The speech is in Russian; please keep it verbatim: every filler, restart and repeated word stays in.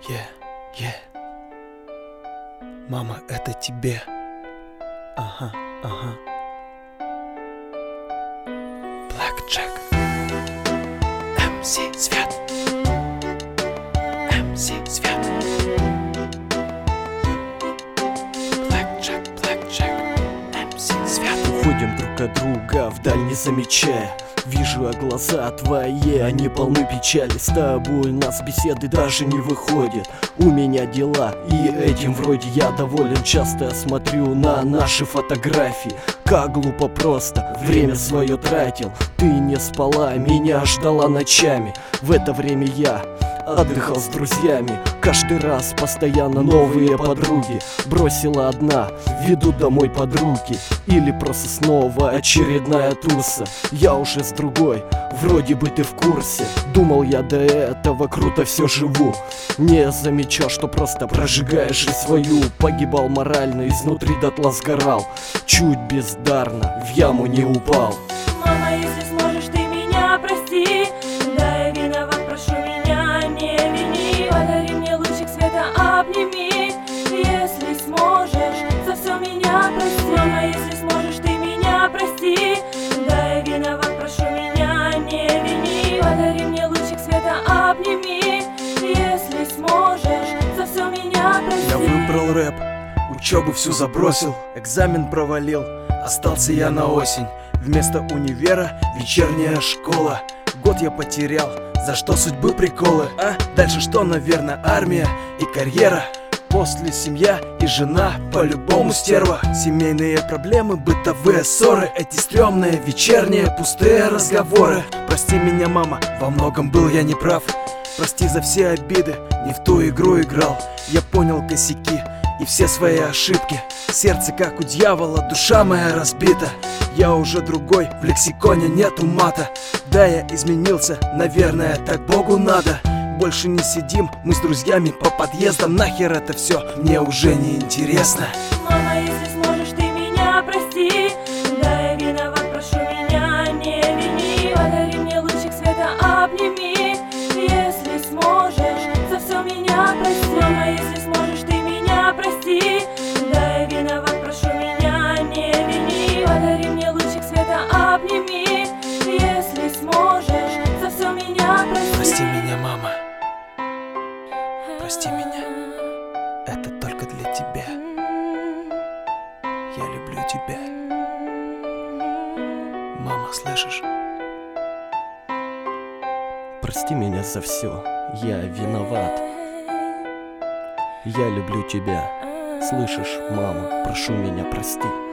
Yeah, yeah. Мама, это тебе. Ага, ага. Blackjack. эм си Свят. эм си Свят. Blackjack, Blackjack. эм си Свят. Уходим друг от друга вдаль, не замечая. Вижу, а глаза твои, они полны печали. С тобой нас беседы даже не выходят. У меня дела, и этим вроде я доволен. Часто смотрю на наши фотографии. Как глупо просто, время свое тратил. Ты не спала, меня ждала ночами. В это время я отдыхал с друзьями. Каждый раз постоянно новые подруги. Бросила одна, ведут домой подруги. Или просто снова очередная туса. Я уже с другой, вроде бы ты в курсе. Думал я до этого круто все живу. Не замечал, что просто прожигаешь жизнь свою. Погибал морально, изнутри дотла сгорал. Чуть бездарно, в яму не упал. Мама, если сможешь, ты меня прости. Да, я виноват, прошу меня, не вини. Подари мне лучик света, обними. Если сможешь, за все меня прости. Мама, если сможешь, ты меня прости. Да, я виноват, прошу меня, не вини. Подари мне лучик света, обними. Если сможешь, за все меня прости. Я выбрал рэп, учебу всю забросил, экзамен провалил, остался я на осень. Вместо универа вечерняя школа. Год я потерял, за что судьбы приколы, а? Дальше что, наверное, армия и карьера. После семья и жена, по-любому стерва. Семейные проблемы, бытовые ссоры. Эти стрёмные вечерние пустые разговоры. Прости меня, мама, во многом был я неправ. Прости за все обиды, не в ту игру играл. Я понял косяки и все свои ошибки. Сердце как у дьявола, душа моя разбита. Я уже другой, в лексиконе нету мата. Да, я изменился, наверное, так Богу надо. Больше не сидим мы с друзьями по подъездам. Нахер это все, мне уже не интересно. Мама, если сможешь, ты меня прости. Да, я виноват, прошу меня, не вини. Подари мне лучик света, обними. Если сможешь, за все меня прости. Мама, если сможешь, ты меня прости. Да, я виноват, прошу меня, не вини. Подари мне лучик света, обними. Если сможешь, за все меня прости. Прости меня, мама. Прости меня. Это только для тебя. Я люблю тебя. Мама, слышишь? Прости меня за все. Я виноват. Я люблю тебя. Слышишь, мама? Прошу меня, прости.